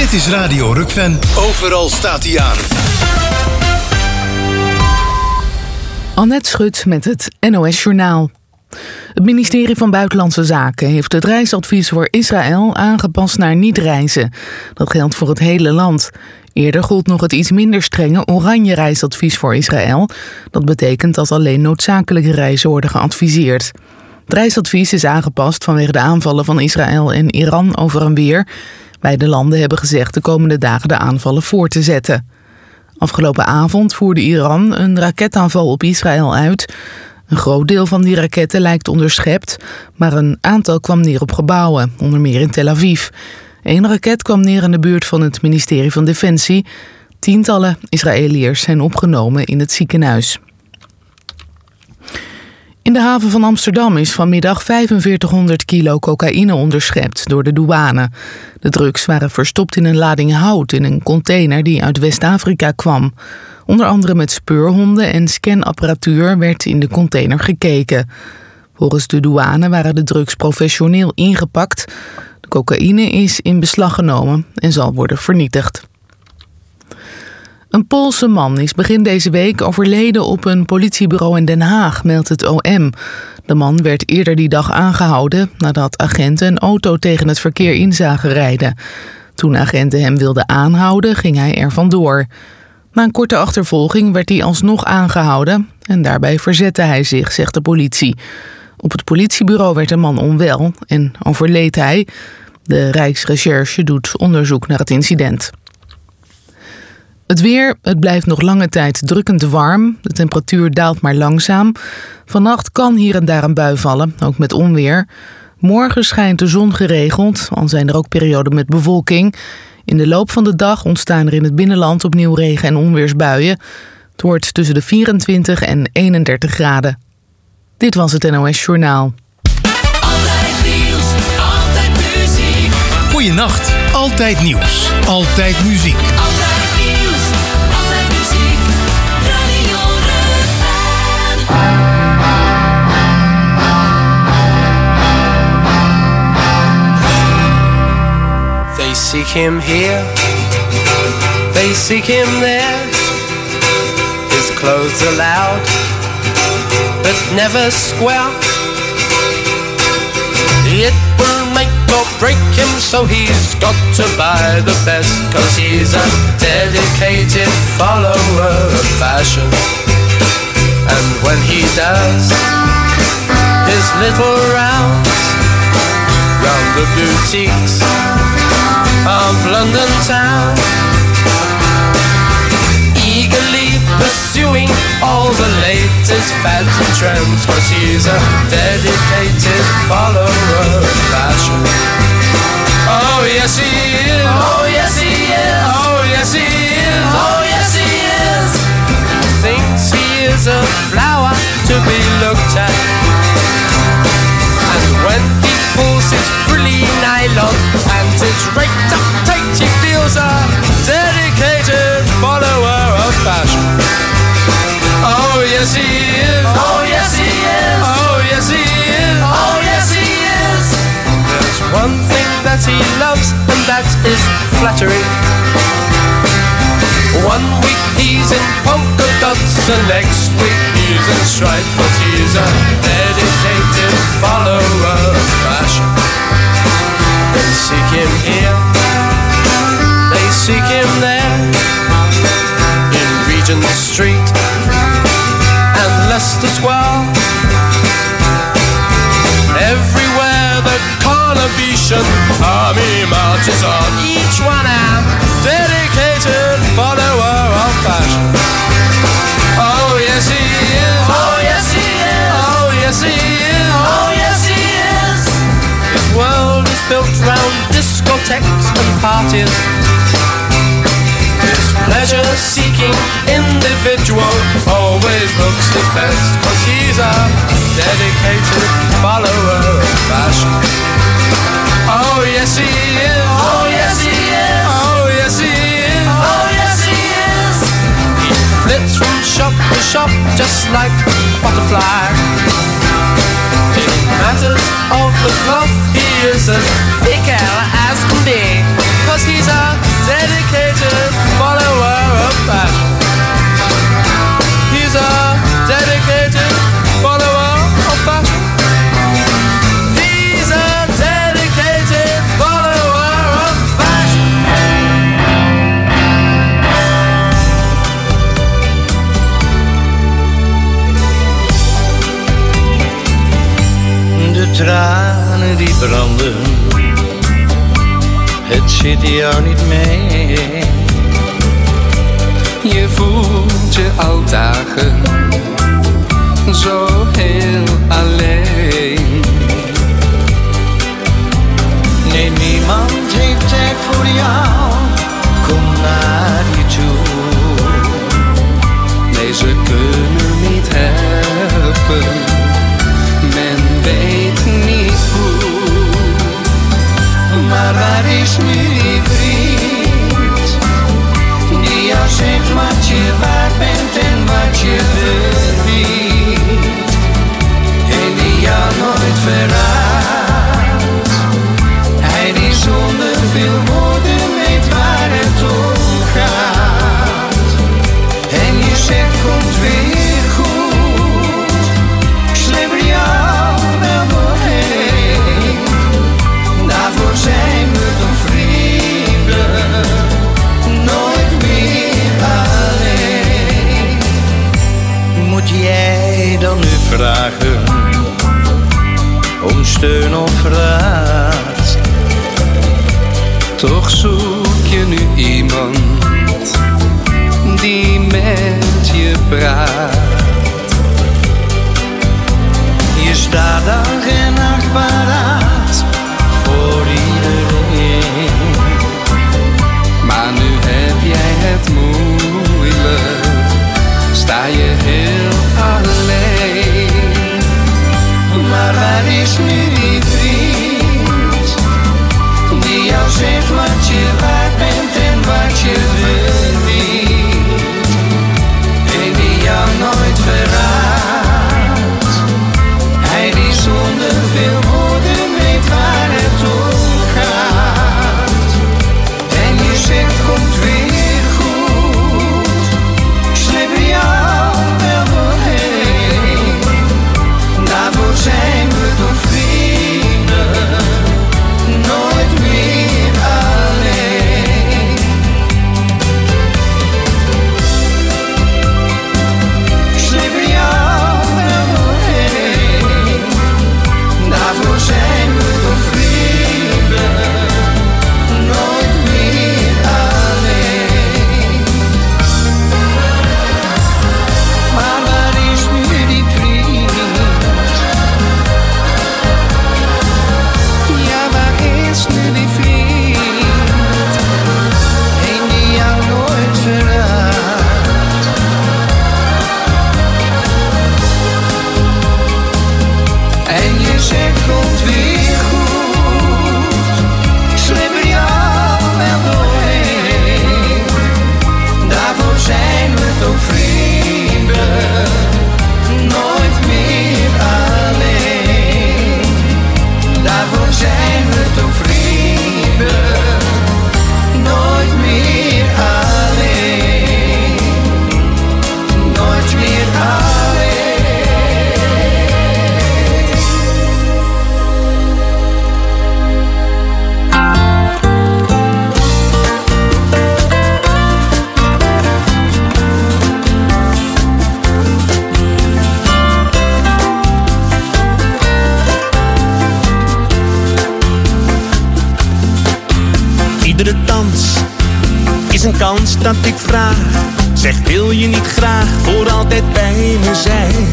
Dit is Radio Rukven. Overal staat hij aan. Annette Schut met het NOS-journaal. Het ministerie van Buitenlandse Zaken heeft het reisadvies voor Israël aangepast naar niet reizen. Dat geldt voor het hele land. Eerder gold nog het iets minder strenge oranje reisadvies voor Israël. Dat betekent dat alleen noodzakelijke reizen worden geadviseerd. Het reisadvies is aangepast vanwege de aanvallen van Israël en Iran over en weer. Beide landen hebben gezegd de komende dagen de aanvallen voor te zetten. Afgelopen avond voerde Iran een raketaanval op Israël uit. Een groot deel van die raketten lijkt onderschept, maar een aantal kwam neer op gebouwen, onder meer in Tel Aviv. 1 raket kwam neer in de buurt van het ministerie van Defensie. Tientallen Israëliërs zijn opgenomen in het ziekenhuis. In de haven van Amsterdam is vanmiddag 4500 kilo cocaïne onderschept door de douane. De drugs waren verstopt in een lading hout in een container die uit West-Afrika kwam. Onder andere met speurhonden en scanapparatuur werd in de container gekeken. Volgens de douane waren de drugs professioneel ingepakt. De cocaïne is in beslag genomen en zal worden vernietigd. Een Poolse man is begin deze week overleden op een politiebureau in Den Haag, meldt het OM. De man werd eerder die dag aangehouden nadat agenten een auto tegen het verkeer in zagen rijden. Toen agenten hem wilden aanhouden, ging hij er vandoor. Na een korte achtervolging werd hij alsnog aangehouden en daarbij verzette hij zich, zegt de politie. Op het politiebureau werd de man onwel en overleed hij. De Rijksrecherche doet onderzoek naar het incident. Het weer, het blijft nog lange tijd drukkend warm. De temperatuur daalt maar langzaam. Vannacht kan hier en daar een bui vallen, ook met onweer. Morgen schijnt de zon geregeld, al zijn er ook perioden met bewolking. In de loop van de dag ontstaan er in het binnenland opnieuw regen- en onweersbuien. Het wordt tussen de 24 en 31 graden. Dit was het NOS Journaal. Altijd nieuws, altijd muziek. Goeienacht. Altijd nieuws. Altijd muziek. Altijd nieuws, altijd muziek. Radio Rukven. They seek him here, they seek him there. His clothes are loud, but never square. It will make or break him, so he's got to buy the best, 'cause he's a dedicated follower of fashion. And when he does his little rounds round the boutiques of London town, eagerly pursuing all the latest fads and trends, 'cause he's a dedicated follower of fashion. Oh yes he is, oh yes he is, oh yes he is, oh yes he is. Thinks he is a flower to be looked at, and when he pulls his frilly nylon and his raked up tight, he feels a dedicated follower of fashion. Oh yes he is, oh yes he is, oh yes he is, oh yes he is. There's one thing that he loves, and that is flattery. One week he's in polka dots, and next week he's in stripes, but he's a dedicated follower of fashion. They seek him here, they seek him there, in Regent Street and Leicester Square. Everywhere the Carnation army marches on, each one a dedicated follower of fashion. Oh yes he is, oh yes he is, oh yes he is, oh yes he is. His world is built round discotheques and parties. His pleasure-seeking individual always looks his best, 'cause he's a dedicated follower of fashion. Oh yes he is, oh yes he is, oh yes he is, oh yes he is. He flits from shop to shop just like a butterfly. In matters of the cloth he is as fickle as can be, 'cause he's a tranen die branden, het zit jou niet mee. Je voelt je al dagen zo heel alleen. Nee, niemand heeft tijd voor jou, kom naar je toe. Nee, ze kunnen niet helpen, men weet niet hoe. Maar waar is nu die vriend, die jou zegt wat je waard bent en wat je verdient, en die jou nooit verraadt? Hij die zonder veel woorden weet waar het om gaat. En je zegt komt weer goed, ik slip er jou wel doorheen. Daarvoor zijn we toch vrienden, nooit meer alleen. Moet jij dan nu vragen om steun of raad? Toch zoek je nu iemand die met je praat. Je staat dag en nacht paraat voor iedereen. Maar nu heb jij het moeilijk, sta je heel alleen. Maar waar is nu die vriend, die jou zegt wat je waard bent en wat je verdient, en die jou nooit verraadt? Hij die zonder veel woorden weet waar het om gaat. En je zegt komt weer goed, ik slip er jou wel doorheen. Daarvoor zijn we toch vrienden, nooit meer alleen. Ik slip er jou wel doorheen. Daarvoor zijn we toch vrienden, nooit meer alleen. Maar waar is nu die vriend? Ja, waar is nu die vriend? Een die jou nooit verraadt. En je zegt komt weer goed, ik slip er jou wel doorheen. Daarvoor zijn we toch vrienden, nooit meer alleen. Daarvoor zijn we toch vrienden, nooit meer alleen. Nooit meer alleen. Iedere dans is een kans dat ik vraag. Zeg, wil je niet graag voor altijd bij me zijn?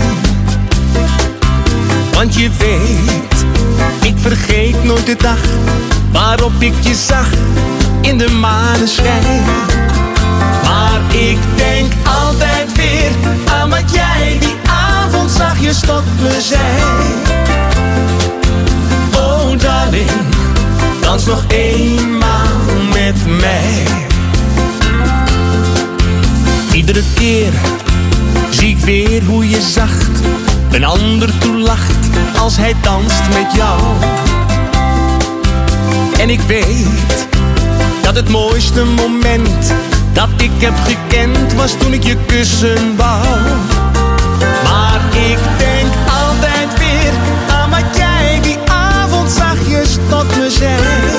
Want je weet, ik vergeet nooit de dag waarop ik je zag in de maneschijn. Maar ik denk altijd weer aan wat jij die avond zachtjes tot me zei. Oh darling, dans nog eenmaal met mij. Iedere keer zie ik weer hoe je zacht een ander toelacht als hij danst met jou. En ik weet dat het mooiste moment dat ik heb gekend was toen ik je kussen wou. Maar ik denk altijd weer aan wat jij die avond zachtjes tot me zei.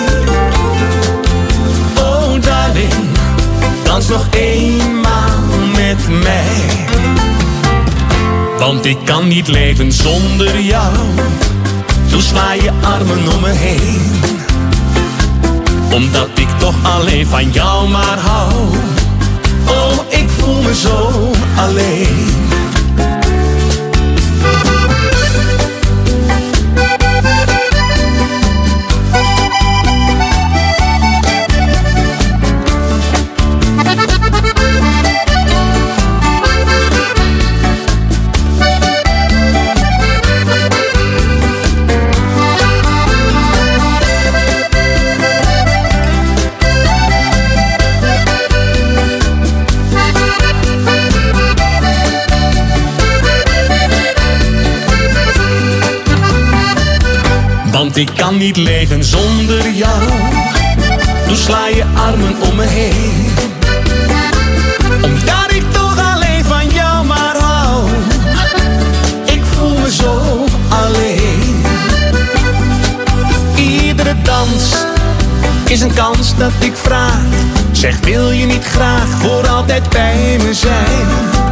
Oh darling, dans nog eenmaal met mij. Want ik kan niet leven zonder jou. Doe sla je armen om me heen, omdat ik toch alleen van jou maar hou. Oh, ik voel me zo alleen. Want ik kan niet leven zonder jou. Doe sla je armen om me heen, omdat ik toch alleen van jou maar hou. Ik voel me zo alleen. Iedere dans is een kans dat ik vraag. Zeg, wil je niet graag voor altijd bij me zijn?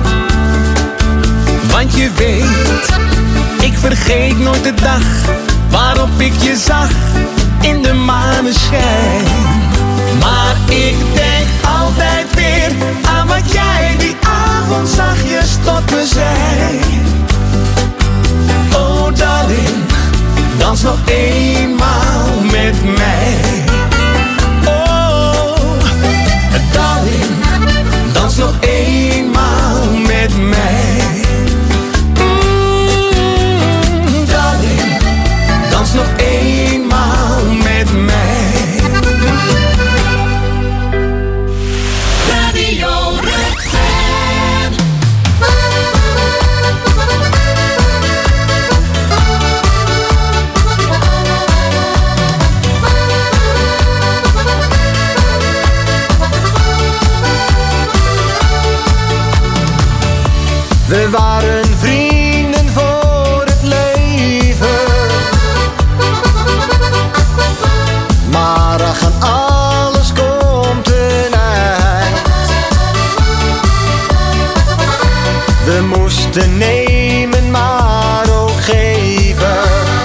Want je weet, ik vergeet nooit de dag waarop ik je zag in de maneschijn. Maar ik denk altijd weer aan wat jij die avond zachtjes tot me zei. Oh darling, dans nog eenmaal met mij. Oh darling, dans nog eenmaal met mij. Dans nog eenmaal met mij. Radio Redfern. We waren vrienden voor het leven, maar ach, aan alles komt een eind. We moesten nemen, maar ook geven.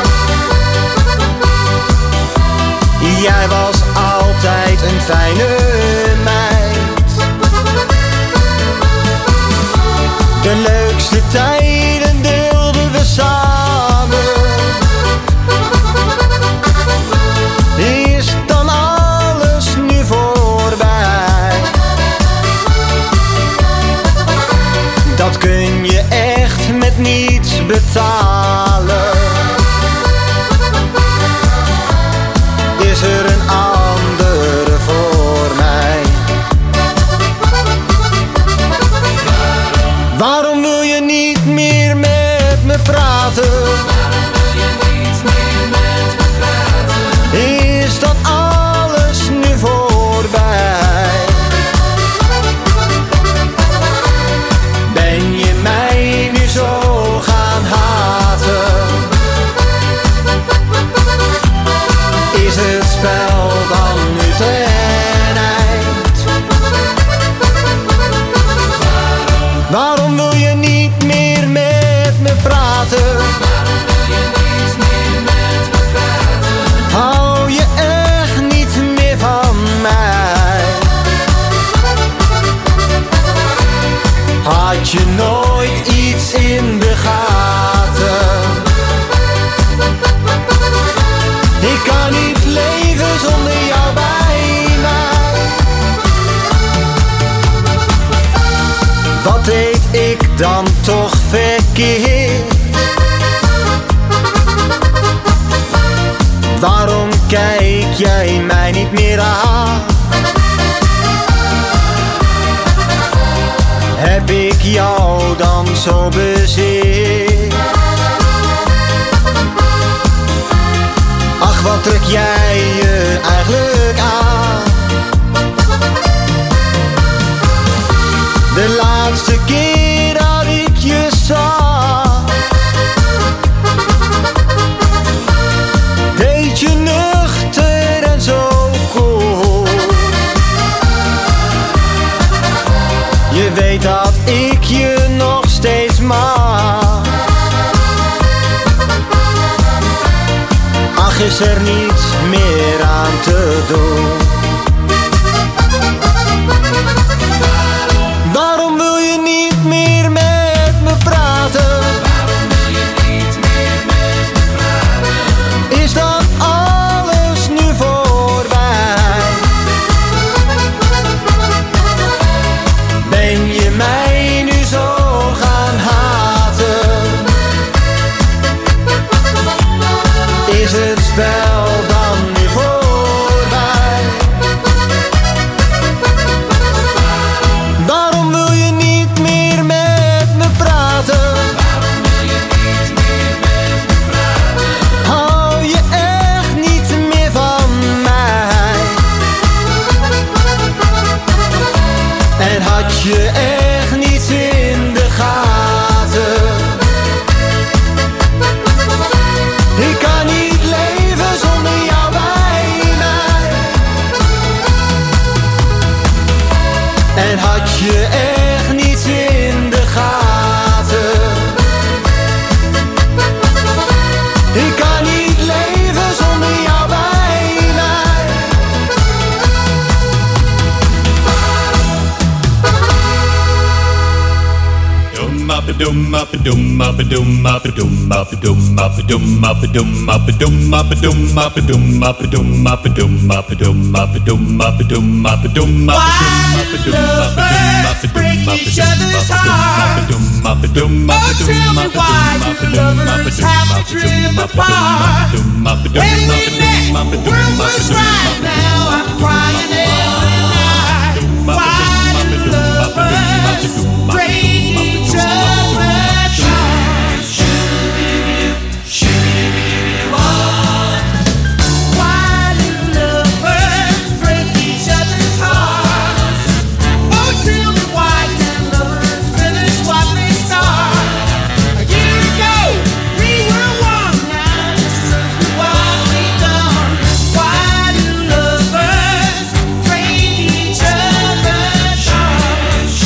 Jij was altijd een fijne meid. De leukste tijden deelden we samen. Is dan alles nu voorbij? Dat kun je echt met niets betalen. Is er een andere voor mij? Waarom wil je niet meer met me praten? Is dat alles nu voorbij? Ben je mij nu zo gaan haten? Is het spel dan nu ten eind? Waarom wil je niet meer met me praten? Hou je echt niet meer van mij? Had je nooit iets in de gaten? Ik kan niet leven zonder jou bij mij. Wat deed ik dan toch verkeerd? Waarom kijk jij mij niet meer aan? Heb ik jou dan zo bezeerd? Ach, wat trek jij je eigenlijk aan? De laatste keer dat ik je zag, deed je nuchter en zo cool. Je weet dat ik je nog steeds mag. is er niets meer aan te doen. Waarom wil je niet meer met me praten? Waarom wil je niet meer met me praten? Is dat alles nu voorbij? Ben je mij nu zo gaan haten? Is het spel dan nu voorbij? Waarom wil je niet meer met me praten? Waarom wil je niet meer met me praten? Hou je echt niet meer van mij? En had je echt niets in de gaten? Ik kan niet leven zonder jou bij mij. En had je echt niets in de gaten? Ik kan niet leven zonder jou bij mij. break each other's heart? Oh, tell me why do lovers have to drift apart? When we met, the world was right. Now I'm crying every night. Why do lovers break each other's heart? Why do lovers break each other's hearts? Oh, tell me why can lovers finish what they start? A year ago, we were one, now this is what we've done. Why do lovers break each other's hearts?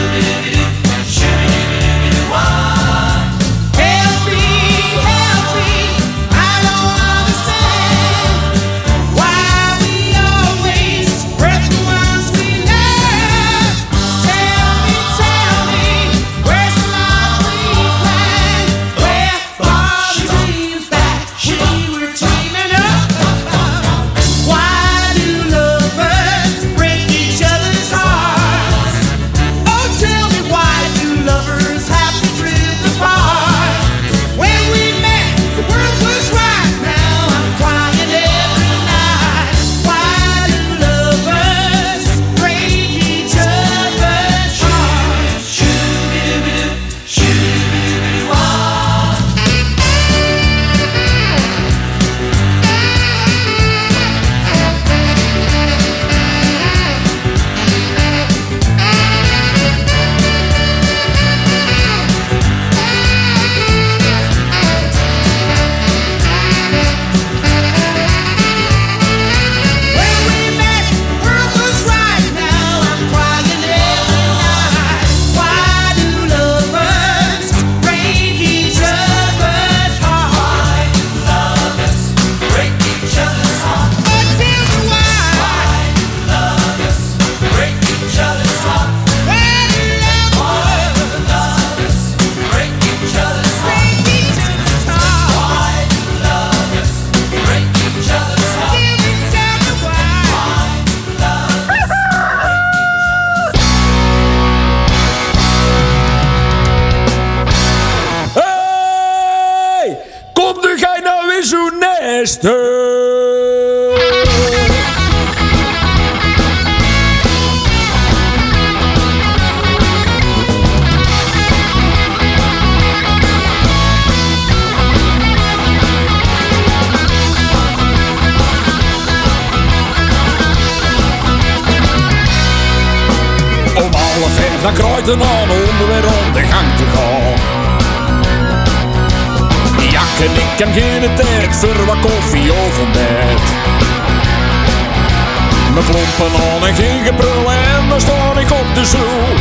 Help me, I don't understand why we always break the ones we love. Tell me, where's the love we planned? Where are the dreams that we were dreaming of? Why do lovers break each other's hearts? Oh, tell me, why do lovers have to drift apart? When we met, the world was right. Now I'm crying every night. Why do lovers break each other's hearts? When we met, the world was right. Now I'm crying every night. Why do lovers break each other's hearts? Lovers break each other's hearts. Oh, tell me why. Lovers break each other's hearts. Why do lovers break each other's hearts? Why do lovers break each other's hearts? Tell me why. Hey, kom nu gij nou eens zo nesten. Om alle verf naar Kruiden aan om weer om de gang te gaan. Jak en ik heb geen tijd voor wat koffie of ontbijt. Mijn klompen aan en geen gebrul en dan sta ik op de stoel.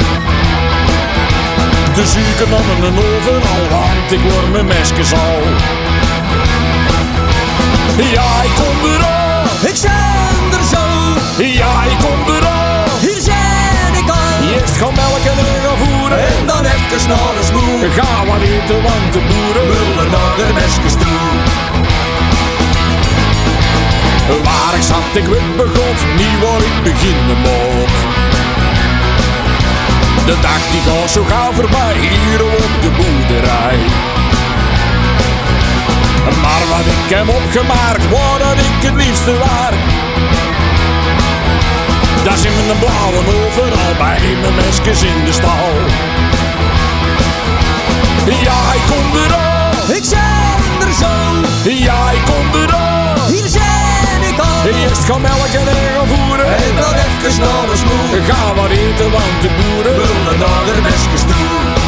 De ziekenhuizen overal, want ik word mijn mesjes al. Ja, ik kom erop. Ik ben er zo. Ja, ik kom erop. Hier zijn ik al. Eerst gaan melken en gaan voeren. En dan even naar de smoel. Ga wat eten, want de boeren Willen naar de mesjes toe. Waar ik zat, ik weet begot, niet waar ik beginnen moet. De dag die gaat zo gauw voorbij, hier op de boerderij. Maar wat ik heb opgemaakt, wat dat ik het liefste waard. Daar zijn mijn blauwe overal bij mijn mesjes in de stal. Ja, ik kom erop. Ik ben er zo. Ja, ik kom erop. Hier zijn ik al. Eerst gaan melken en gaan voeren. En dan even naar de smoel. Ga wat eten, want de boeren Willen naar de mesjes toe.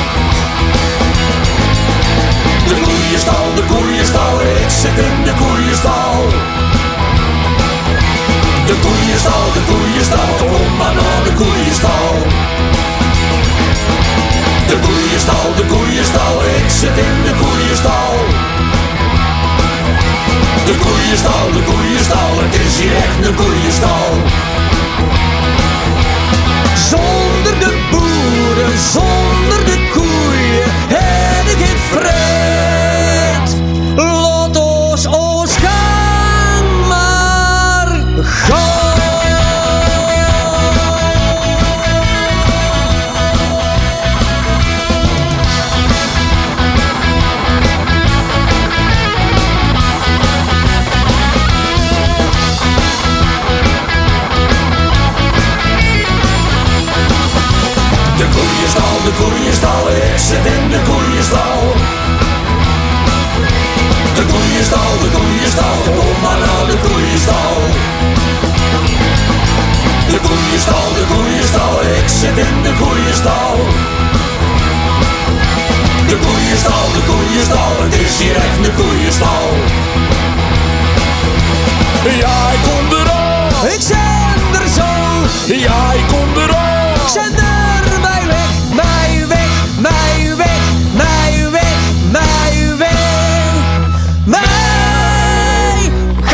De koeienstal, ik zit in de koeienstal. De koeienstal, kom maar naar de koeienstal. De koeienstal, ik zit in de koeienstal. De koeienstal, het is hier echt een koeienstal. Zonder de boeren, zonder de koeien, heb ik geen vreed. Laat ons gaan maar gaan. De koeienstal, ik zit in de koeienstal. De koeienstal, kom maar naar de koeienstal. De koeienstal, ik zit in de koeienstal. De koeienstal, het is hier echt een koeienstal. Ja, ik kom erop. Ik ben er zo. Ja, ik kom erop. Ik ben er. Mij weg, mij weg, mij weg, mij weg, mij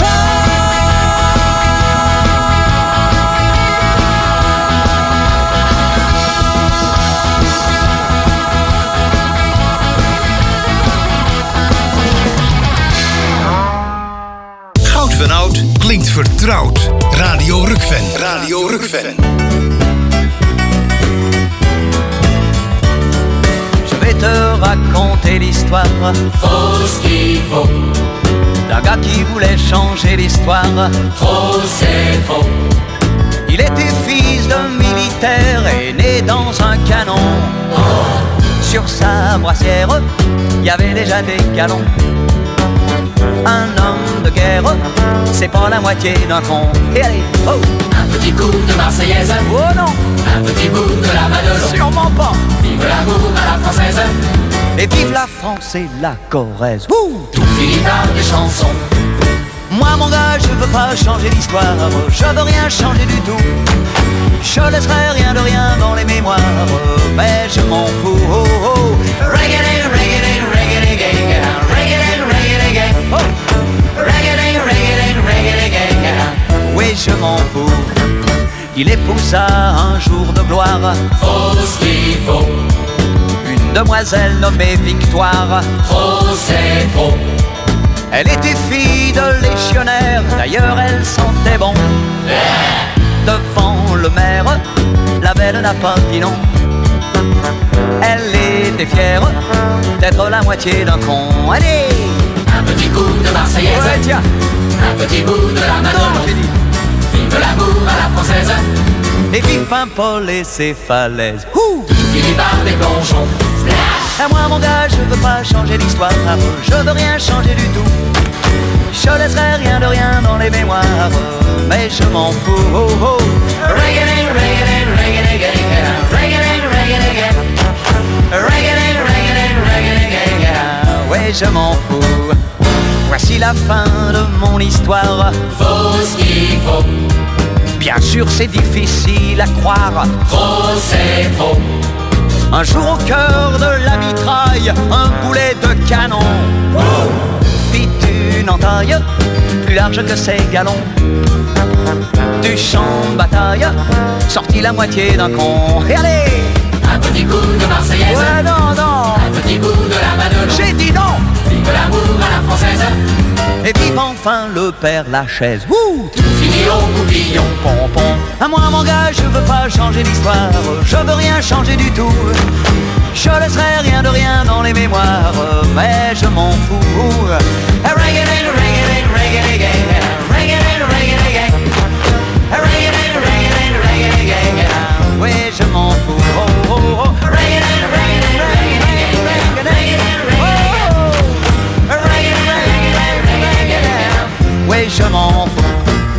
Goud van Oud klinkt vertrouwd. Radio Rukven. Radio Rukven. Je vais te raconter l'histoire Faux ce qu'il faut, d'un gars qui voulait changer l'histoire. trop c'est faux. Il était fils de militaire et né dans un canon. Sur sa brassière, il y avait déjà des galons. Un homme de guerre, c'est pas la moitié d'un con. Et allez, oh! Un petit coup de Marseillaise, Oh non, un petit bout de la Madelon. sûrement pas. Vive l'amour à la française, Et vive la France et la Corrèze. Ouh! tout finit par des chansons. Moi mon gars, je veux pas changer l'histoire, je veux rien changer du tout. Je laisserai rien de rien dans les mémoires, mais je m'en fous. Oh, oh. Reggae, reggae, reggae, reggae, reggae, reggae, Oh. reggae, reggae, reggae, reggae. Oui, je m'en fous. Il épousa un jour de gloire Faux ce qu'il faut, une demoiselle nommée Victoire. trop c'est faux. Elle était fille de légionnaire, d'ailleurs elle sentait bon. Devant le maire, la belle n'a pas dit non. Elle était fière d'être la moitié d'un con. Allez! Un petit coup de Marseillaise, Ouais, tiens! un petit bout de la Non, Madelon. j'ai dit! Vive l'amour à la française, Et vive Paimpol et ses falaises. Ouh! tout finit par des plongeons. À moi mon gars, je veux pas changer l'histoire, je veux rien changer du tout. Je laisserai rien de rien dans les mémoires, mais je m'en fous. Oh, oh. Reggae, reggae, reggae, reggae, reggae, reggae, reggae, reggae, reggae, reggae. Ouais, je m'en fous. Voici la fin de mon histoire. Faut ce qu'il faut, Bien sûr, c'est difficile à croire. trop c'est faux. Un jour au cœur de la mitraille, un boulet de canon fit une entaille plus large que ses galons. Du champ de bataille, sorti la moitié d'un con. Et allez! Un petit coup de Marseillaise. Ouais, non, non! Un petit bout de la Madelon. J'ai dit non! Vive l'amour à la française. Et vive enfin le Père Lachaise. Ouh! Tout fini au boubillon. Pompon. À moi mon gars, je veux pas changer l'histoire. Je veux rien changer du tout. Je laisserai rien de rien dans les mémoires, mais je m'en fous. Reggae-ding, reggae-ding, reggae-ding, reggae-ding, reggae-ding, reggae-ding, reggae-ding, reggae-ding. Oui, je m'en fous. Oh, oh, oh. Reggae-ding, reggae-ding, reggae-ding, reggae-ding, reggae-ding, reggae-ding. Oui, je m'en fous.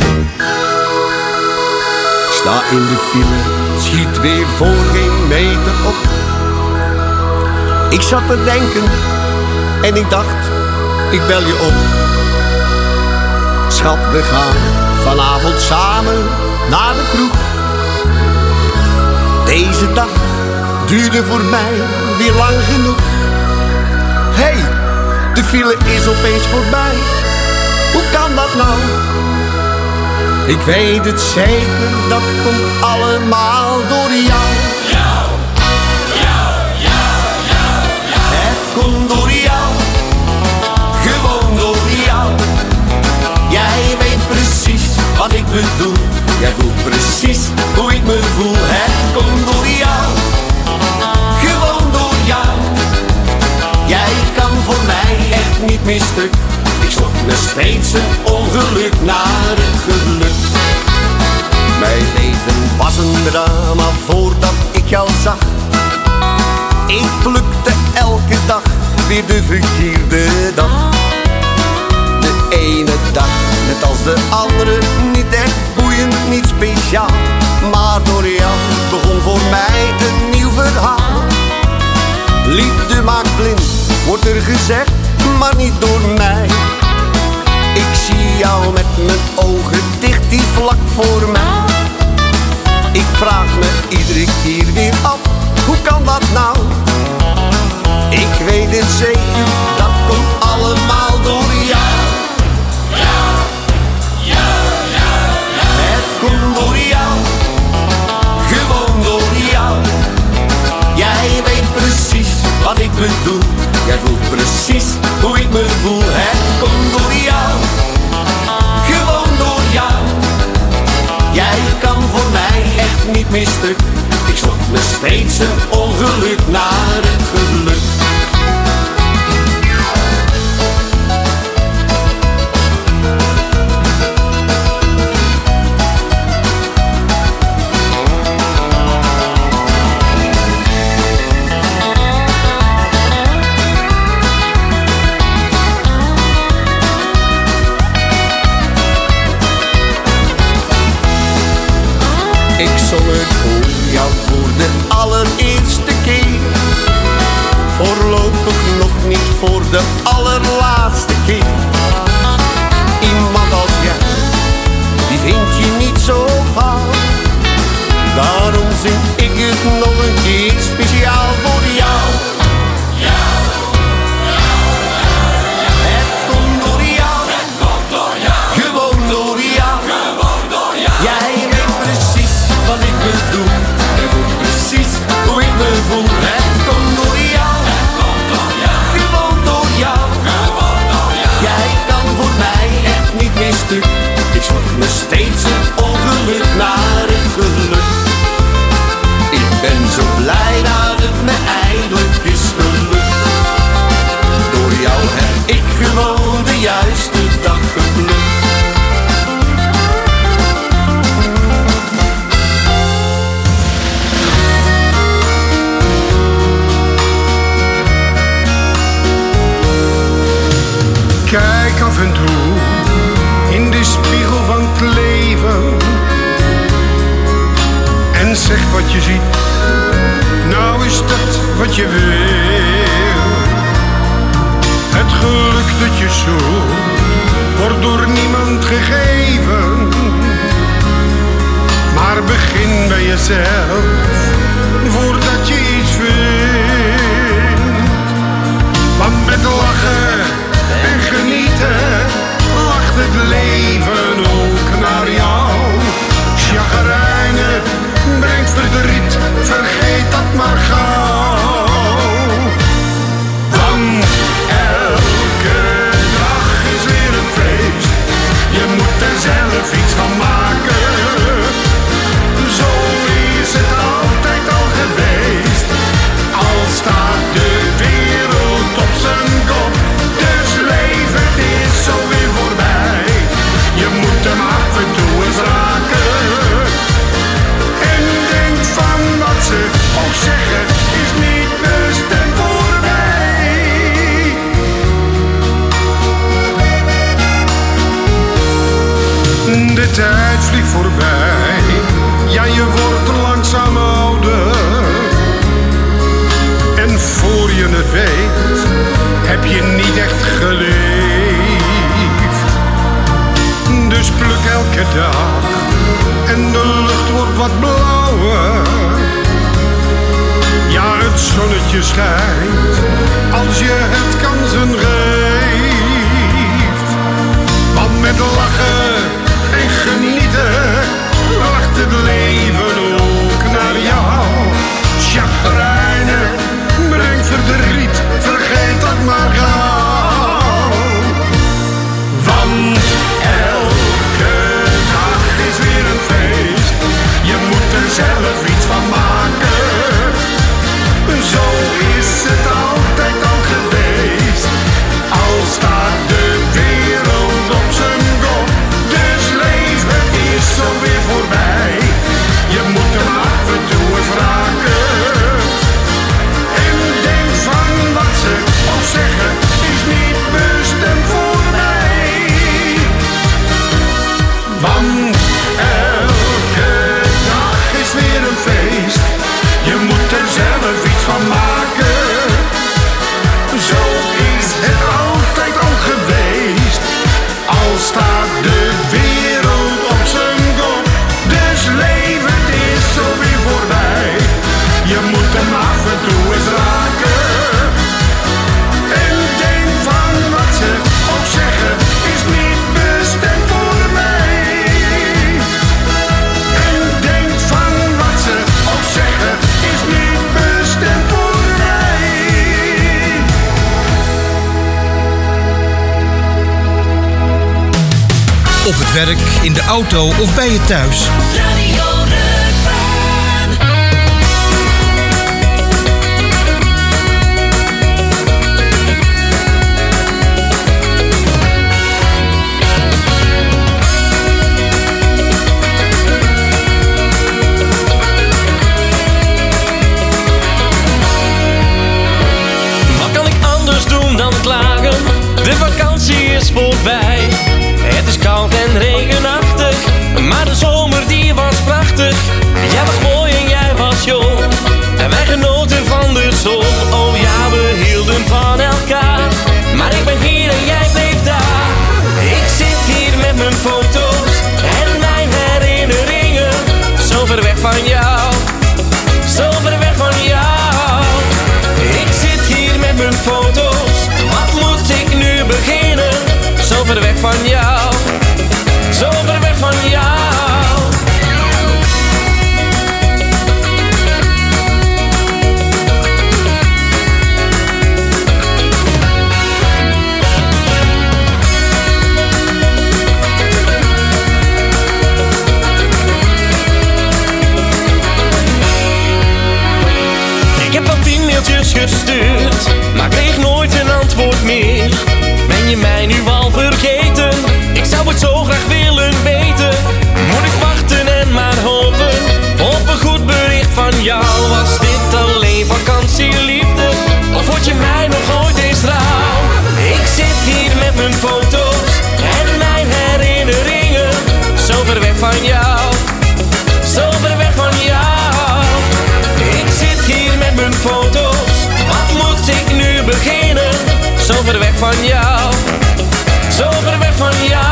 Sta in de file, schiet weer voor geen meter op. Ik zat te denken en ik dacht, ik bel je op. Schat, we gaan vanavond samen naar de kroeg. Deze dag duurde voor mij weer lang genoeg. Hey, de file is opeens voorbij. Hoe kan dat nou? Ik weet het zeker, dat komt allemaal door jou. Het komt door jou, gewoon door jou. Jij weet precies wat ik bedoel. Jij voelt precies hoe ik me voel. Het komt door jou, gewoon door jou. Jij kan voor mij echt niet meer stuk. Ik zocht me steeds een ongeluk naar het geluk. Mijn leven was een drama voordat ik jou zag. Ik plukte elke dag weer de verkeerde dag. De ene dag, net als de andere, niet echt boeiend, niet speciaal. Maar door jou begon voor mij een nieuw verhaal. Liefde maakt blind, wordt er gezegd, maar niet door mij. Ik zie jou met mijn ogen dicht, die vlak voor mij. Ik vraag me iedere keer weer af, hoe kan dat nou? Ik weet het zeker, dat komt allemaal door jou. Het komt door jou, gewoon door jou. Jij weet precies wat ik bedoel. Jij voelt precies hoe ik me voel. Het komt door jou, gewoon door jou. Jij kan voor mij echt niet meer stuk. Ik zocht me steeds een ongeluk naar het geluk. Ik zong het voor jou voor de allereerste keer. Voorlopig nog niet voor de allerlaatste keer. Iemand als jij, die vind je niet zo gauw. Daarom zing ik het nog een keer speciaal voor jou. Het komt door jou, gewoon door jou. Jij weet precies wat ik bedoel. Je voelt precies hoe ik me voel. Het komt door jou, gewoon door jou. Jij kan voor mij echt niet meer stuk. Ik zocht me steeds een ongeluk naar het geluk. Ik ben zo blij dat het me eindelijk is gelukt. Door jou heb ik gewoon de juiste dag geplukt. Kijk af en toe in de spiegel van het leven en zeg wat je ziet, nou is dat wat je wil. Het geluk dat je zoekt, wordt door niemand gegeven. Maar begin bij jezelf, voordat je iets vindt. Want met lachen en genieten het leven ook naar jou. Chagrijnen brengt verdriet, vergeet dat maar gauw. Want elke dag is weer een feest, je moet er zelf iets van maken. Zo is het altijd al geweest, al staat de wereld op zijn kop. Dus leef, het is zo weer voorbij, je moet hem af en toe eens raken. En denk van wat ze ook zeggen, is niet bestemd voor mij. De tijd vliegt voorbij, ja je wordt langzaam ouder. En voor je het weet, heb je niet echt geleefd. Dus pluk elke dag en de lucht wordt wat blauwer. Ja, het zonnetje schijnt als je het kansen geeft. Want met lachen en genieten lacht het leven ook naar jou. Chagrijnen brengt verdriet, vergeet dat maar gauw. Want elke dag is weer een feest, je moet er zelf iets van maken. Zo is het altijd al geweest, al staat de wereld op zijn kop. Dus leef, het is zo weer voorbij, je moet hem af en toe eens raken. En denk van wat ze ook zeggen, is niet bestemd voor mij. Want elke dag is weer een feest, je moet er zelf iets van maken. Zo is het altijd al geweest, al staat de wereld op zijn kop. Dus leef, het is zo weer voorbij, je moet hem af en toe eens raken. En denk van wat ze ook zeggen, is niet bestemd voor mij. En denk van wat ze ook zeggen, is niet bestemd voor mij. Op het werk, in de auto of bij je thuis. Radio Rukven. Wat kan ik anders doen dan klagen? De vakantie is voorbij. Het is koud en regenachtig, maar de zomer die was prachtig. Jij was mooi en jij was jong, en wij genoten van de zon. Oh ja, we hielden van elkaar, maar ik ben hier en jij bleef daar. Ik zit hier met mijn foto's en mijn herinneringen, zo ver weg van jou, zo ver weg van jou. Ik zit hier met mijn foto's, wat moet ik nu beginnen? Zo ver weg van jou, zo ver weg van jou. Ik heb al 10 mailtjes gestuurd, maar kreeg nooit een antwoord meer. Ben je mij nu al vergeten? Ik zou het zo graag willen weten. Moet ik wachten en maar hopen op een goed bericht van jou? Was dit alleen vakantieliefde, of word je mij nog ooit eens trouw? Ik zit hier met mijn foto's en mijn herinneringen, zo ver weg van jou, zo ver weg van jou. Ik zit hier met mijn foto's, wat moet ik nu beginnen? Zo ver weg van jou, zo ver weg van jou.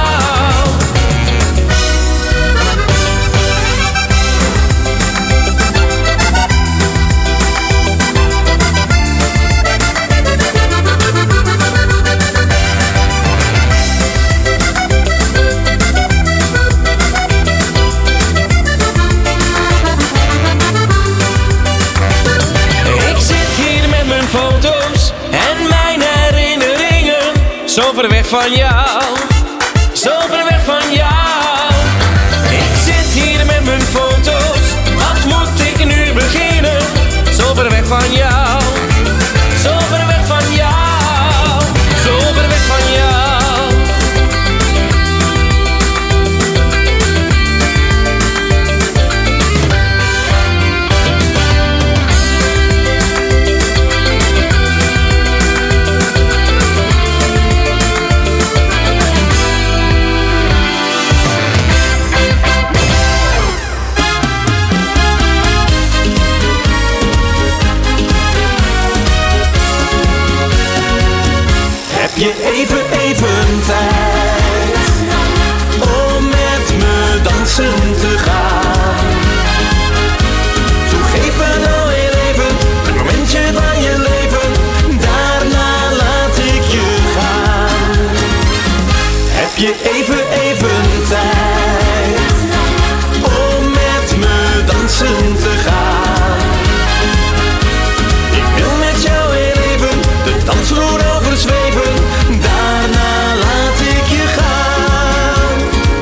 Zo ver weg van jou, zo ver weg van jou. Ik zit hier met mijn foto's, wat moet ik nu beginnen? Zo ver weg van jou, zo ver weg van jou, zo ver weg van jou. Je even tijd om met me dansen te gaan. Zo geef me nou heel even een momentje van je leven, daarna laat ik je gaan. Heb je even tijd om met me dansen te gaan? Ik wil met jou heel even de dansvloer overzweven, daarna laat ik je gaan.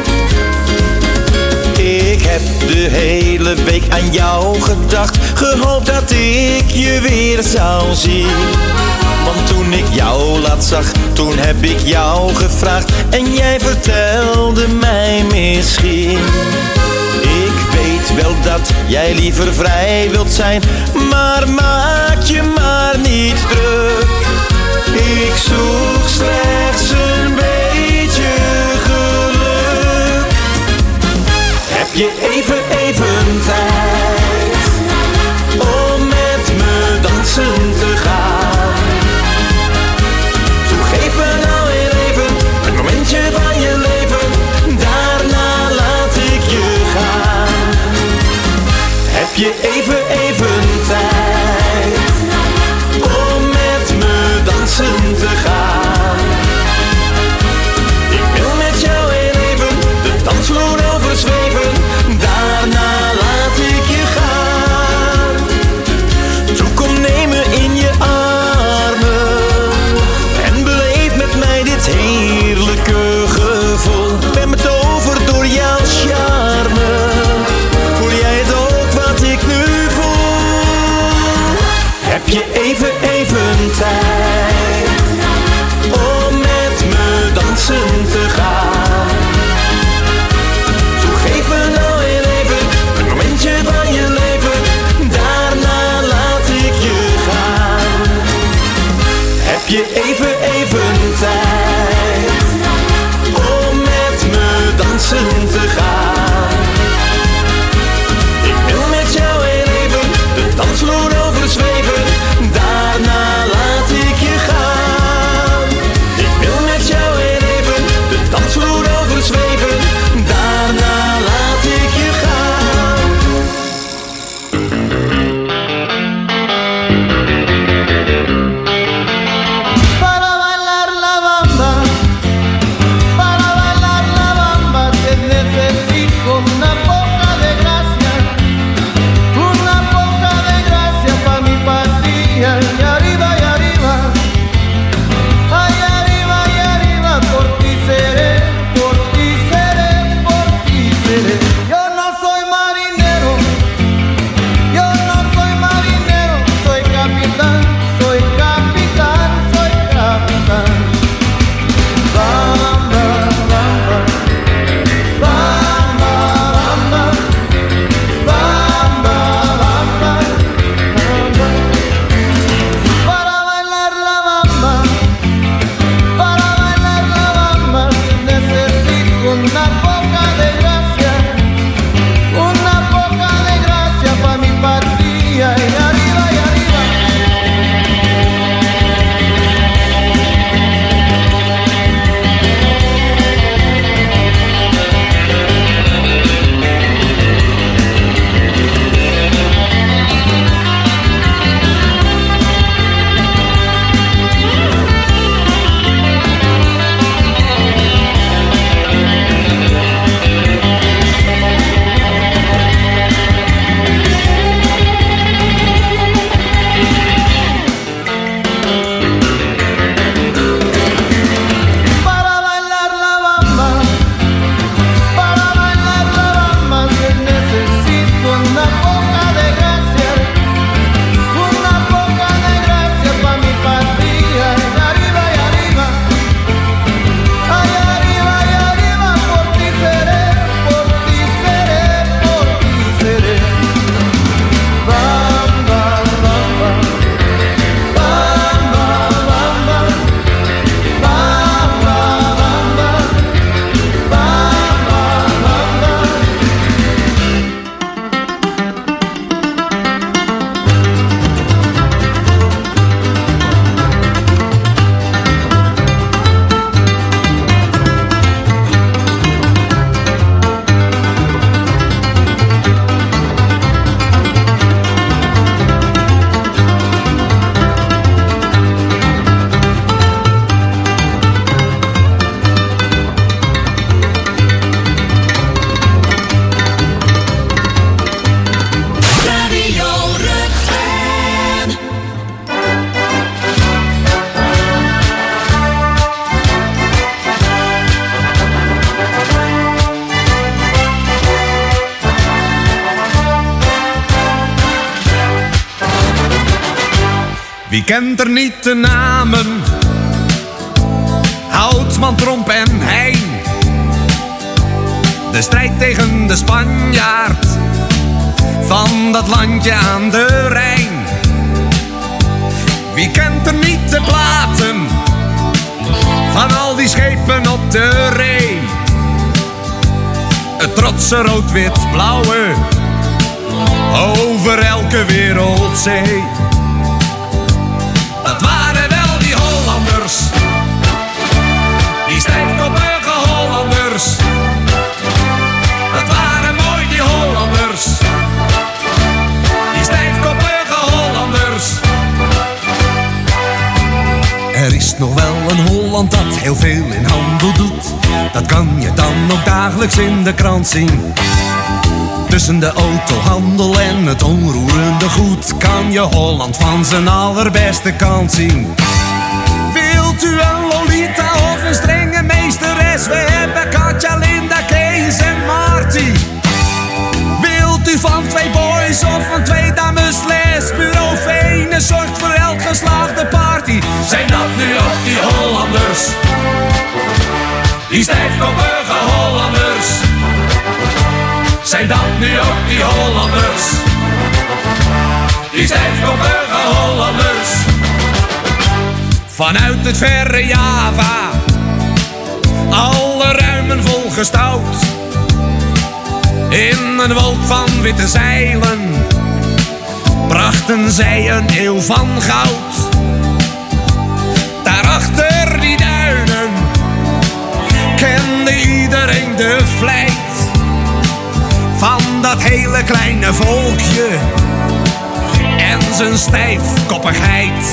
Ik heb de hele week aan jou gedacht, gehoopt dat ik je weer zou zien. Want toen ik jou laatst zag, toen heb ik jou gevraagd en jij vertelde mij misschien. Ik weet wel dat jij liever vrij wilt zijn, maar maak je maar niet druk. Ik zoek slechts een beetje geluk. Heb je even tijd om met me dansen te gaan? Zo geef me nou heel even een momentje van je leven, daarna laat ik je gaan. Heb je even tijd om met me dansen te gaan? Ik wil met jou heel even de dansvloer overzweven, daarna laat ik je gaan. Toen kom neem me in je armen en beleef met mij dit heerlijke gevoel. Ben betoverd door jouw charme, voel jij het ook wat ik nu voel? Heb je even tijd Wie kent er niet de namen? Houtman, Tromp en Heijn. De strijd tegen de Spanjaard van dat landje aan de Rijn. Wie kent er niet de platen van al die schepen op de Ree? Het trotse rood-wit-blauwe over elke wereldzee. Dat waren wel die Hollanders, die stijfkoppige Hollanders. Dat waren mooi die Hollanders, die stijfkoppige Hollanders. Er is nog wel een Holland dat heel veel in handel doet. Dat kan je dan ook dagelijks in de krant zien. Tussen de autohandel en het onroerende goed kan je Holland van zijn allerbeste kant zien. Wilt u een Lolita of een strenge meesteres? We hebben Katja, Linda, Kees en Marty. Wilt u van 2 boys of van 2 dames les? Bureau Vene zorgt voor elk geslaagde party. Zijn dat nu ook die Hollanders? Die stijfkoppige Hollanders. Zijn dat nu ook die Hollanders? Die stijfkoppige Hollanders. Vanuit het verre Java, alle ruimen volgestouwd. In een wolk van witte zeilen brachten zij een eeuw van goud. Daarachter die duinen kende iedereen de vlijt van dat hele kleine volkje en zijn stijfkoppigheid.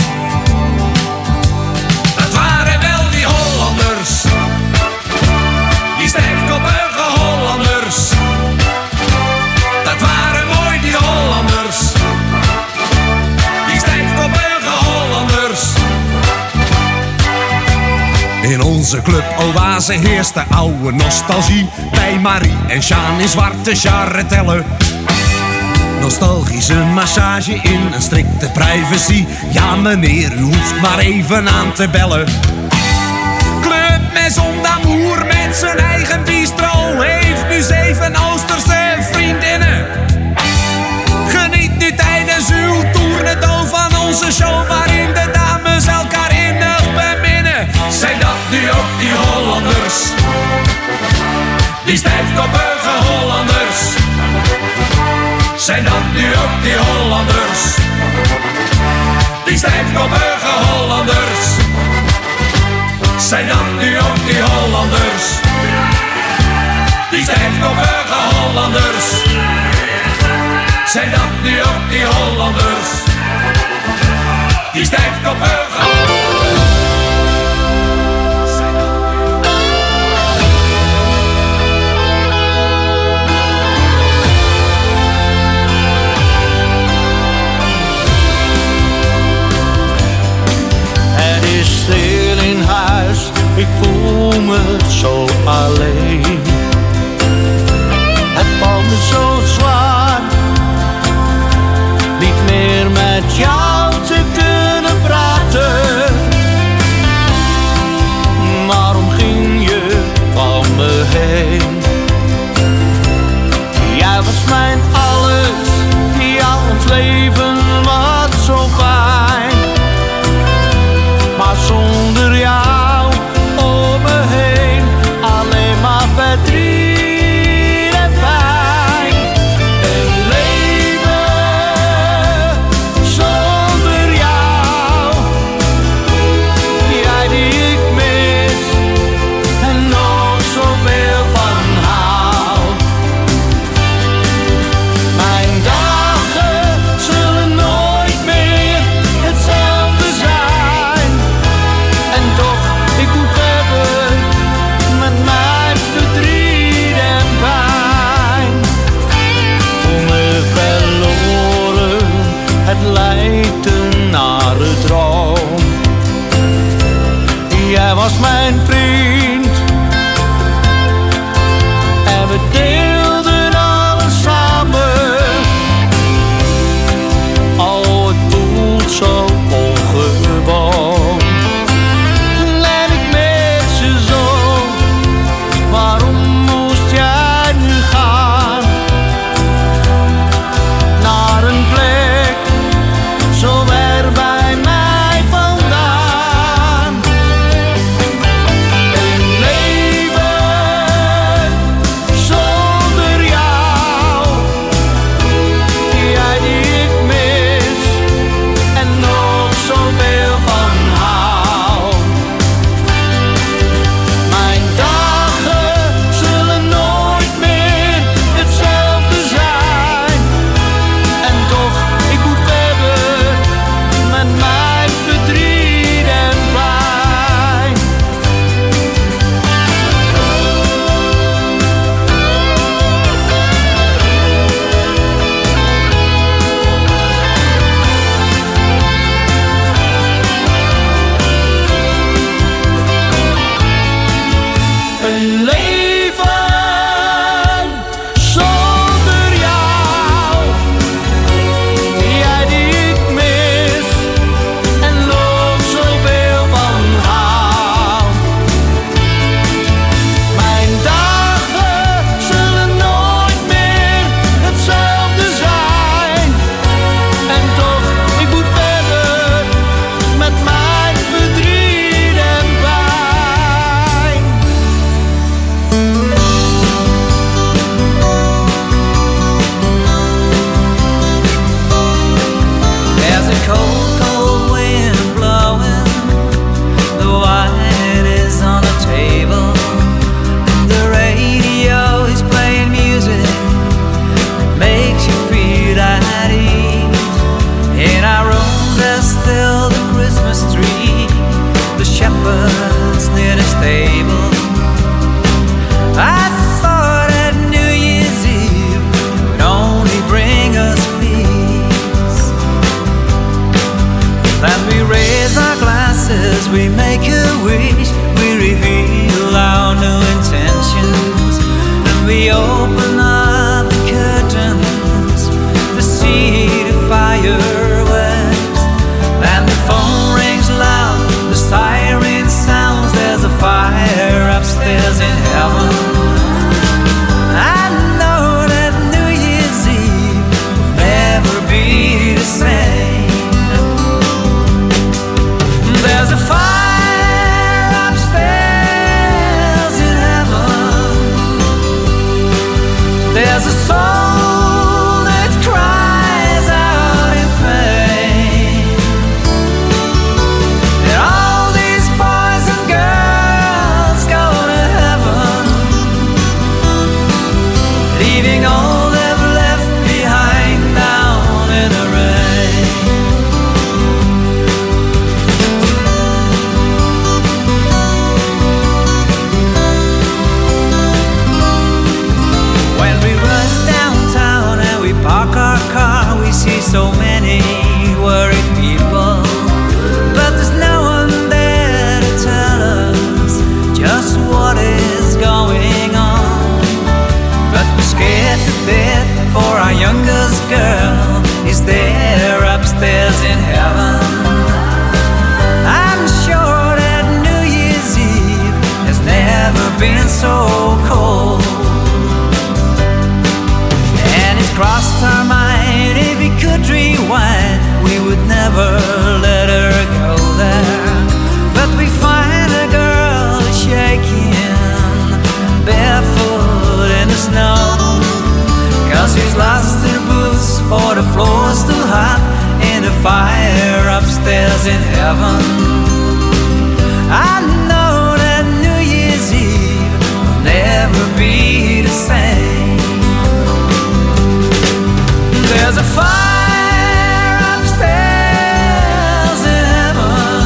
Dat waren wel die Hollanders, die stijfkoppige Hollanders. Dat waren mooi die Hollanders, die stijfkoppige Hollanders. In onze club Oase heerst de oude nostalgie. Bij Marie en Sjaan in zwarte charretellen. Nostalgische massage in een strikte privacy. Ja meneer, u hoeft maar even aan te bellen. Club Maison d'Amour met zijn eigen bistro heeft nu 7 Oosterse vriendinnen. Geniet nu tijdens uw tournedo van onze show waarin de dames elkaar innig beminnen. Zijn dat nu ook die Hollanders? Die stijfkoppige Hollanders. Zijn dat nu ook die Hollanders? Die stijfkoppige Hollanders. Zijn dat nu ook die Hollanders? Die stijfkoppige Hollanders. Zijn dat nu ook die Hollanders? Die stijfkoppige Hollanders. Het is stil in huis, ik voel me zo alleen. Het valt me zo zwaar, niet meer met jou te kunnen praten. Waarom ging je van me heen? Jij was mijn alles, ja ons leven was zo fijn. Maar zonder jou om me heen, alleen maar verdriet en pijn. Een leven zonder jou, jij die ik mis en nog zoveel van hou. Mijn dagen zullen nooit meer hetzelfde zijn. En toch, ik moet verder met mijn verdriet en pijn. Voel me verloren, het lijkt een nare droom. Jij was mijn vriend en we deelden alles samen. Oh, het voelt zo ongelooflijk. fireworks. Then the phone rings loud, the siren sounds. There's a fire upstairs in heaven. I know that New Year's Eve will never be the same. There's a fire upstairs in heaven. There's a soul that cries out in pain. And all these boys and girls go to heaven, leaving all they've left behind down in the rain. When we rush downtown and we park our car, we see so many worried people, but there's no one there to tell us just what is going on. But we're scared to death for our youngest girl is there upstairs in heaven. I'm sure that New Year's Eve has never been so cold. And it crossed our mind, if we could rewind, we would never let her go there. But we find a girl shaking, barefoot in the snow, 'cause she's lost her boots for the floor's too hot in the fire upstairs in heaven. I know that New Year's Eve will never be the same. There's a fire upstairs in heaven.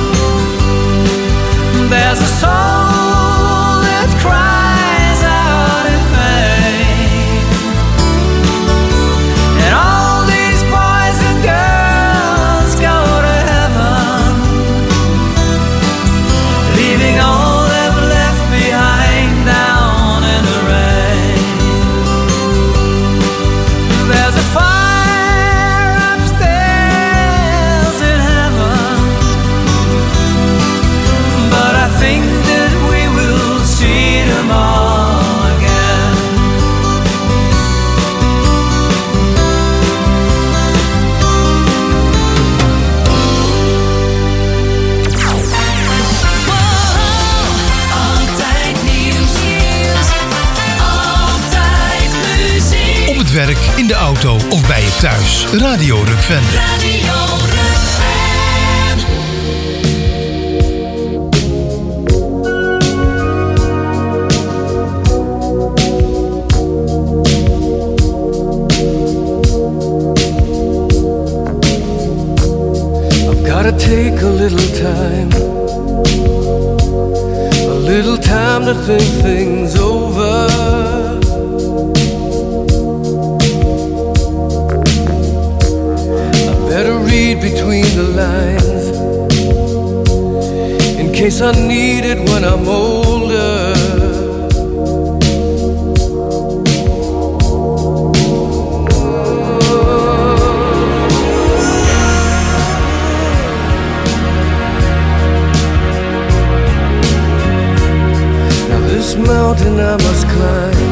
There's a soul that cries out in pain. And all these boys and girls go to heaven, leaving all they've left behind down in the rain. There's a fire upstairs in heaven, but I think that we will see them all again. Altijd nieuws, altijd muziek. Op het werk, in de auto of bij je thuis. Radio Rukven. Radio Rukven. I've gotta take a little time to think things over. I better read between the lines in case I need it when I'm older. This mountain I must climb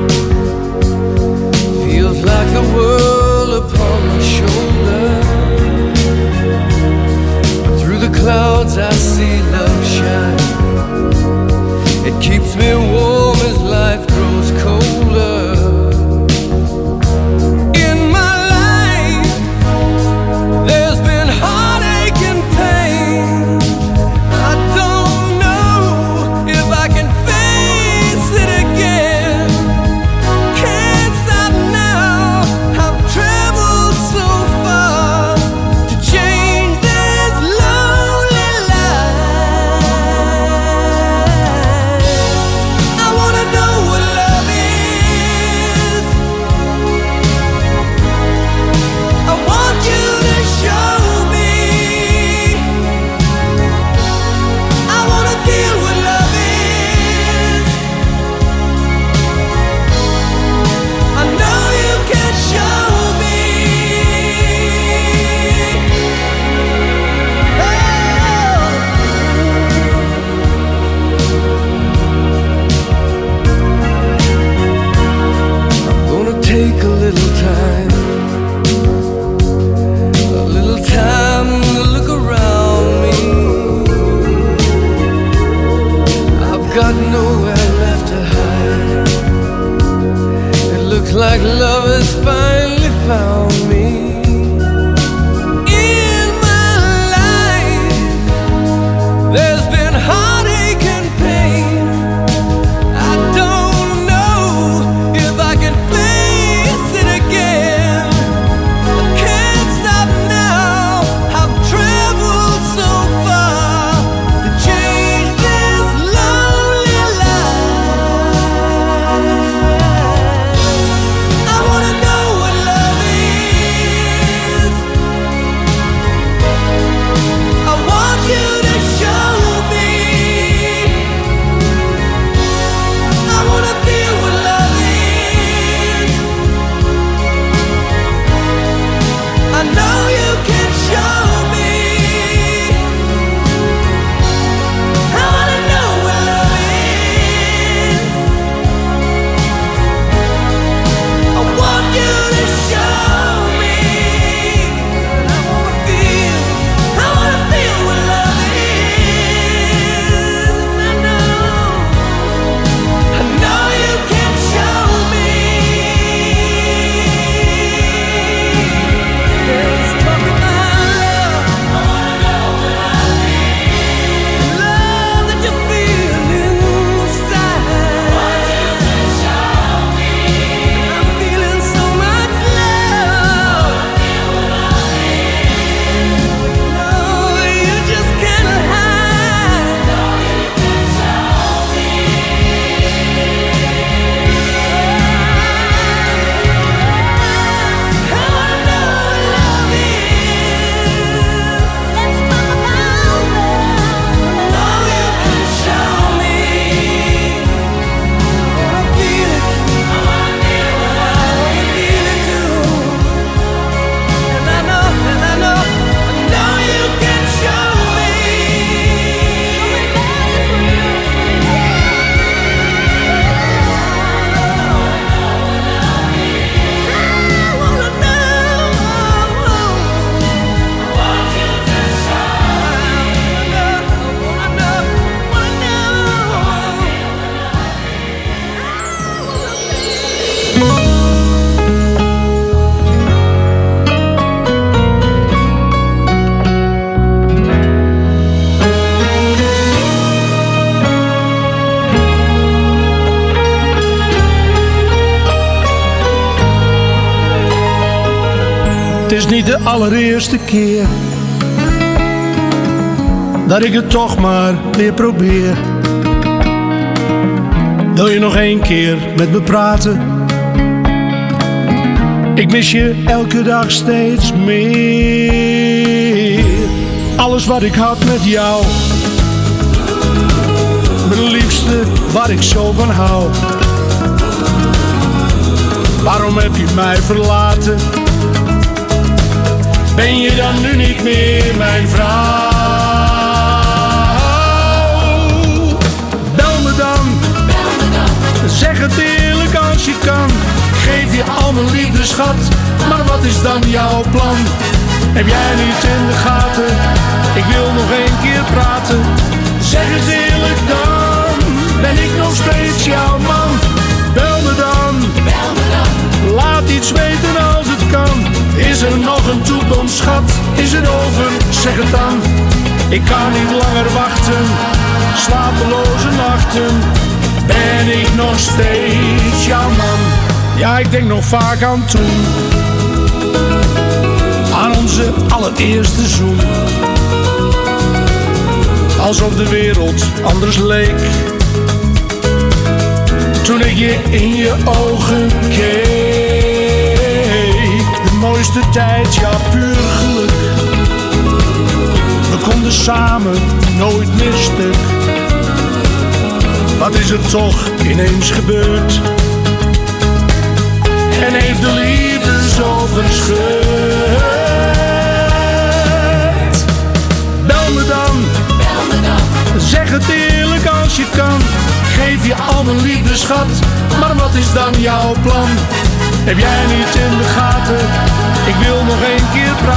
feels like the world upon my shoulder. Through the clouds I see love shine. It keeps me warm as life grows colder. In my life there's been heartache and pain. I don't know if I can face it again. Can't stop now. I've traveled so far to change this lonely life. like love has finally found me. In my life, there's been heartache and pain. I don't know if I can face it again. I can't stop now. I've traveled so far to change this lonely life. I wanna know what love is. I want you to show me. I wanna feel what love is. I know you can show me. I wanna know what love is. I want you to show me. I wanna feel what love is. I know you can show me. Let's talk about love. I wanna know what love is. Love that you feel inside. Want you to show me. I'm feeling so much love. Feel what love is. No, you just can't hide. No, you can show me. I wanna know what love is. Let's talk about love. No, you can show me. I wanna feel it. I wanna feel what love is. I wanna feel it too. And I know you can show me. I wanna know. Want you to Het is niet de allereerste keer dat ik het toch maar weer probeer. Wil je nog 1 keer met me praten? Ik mis je elke dag steeds meer. Alles wat ik had met jou, mijn liefste waar ik zo van hou. Waarom heb je mij verlaten? Ben je dan nu niet meer mijn vrouw? Bel me dan, zeg het eerlijk als je kan. Geef je al mijn liefde, schat, maar wat is dan jouw plan? Heb jij niet in de gaten? Ik wil nog 1 keer praten. Zeg het eerlijk dan, ben ik nog steeds jouw man? Bel me dan, laat iets weten als het kan. Is er nog een toekomst, schat? Is het over? Zeg het dan. Ik kan niet langer wachten. Slapeloze nachten. Ben ik nog steeds jouw man? Ja, ik denk nog vaak aan toen. Aan onze allereerste zoen. Alsof de wereld anders leek. Toen ik je in je ogen keek. De mooiste tijd, ja, puur geluk. We konden samen nooit meer stuk. Wat is er toch ineens gebeurd? En heeft de liefde zo verscheurd? Bel me dan, zeg het eerlijk als je kan. Geef je al mijn liefde, schat, maar wat is dan jouw plan? Heb jij niet in de gaten? Ik wil nog 1 keer praten.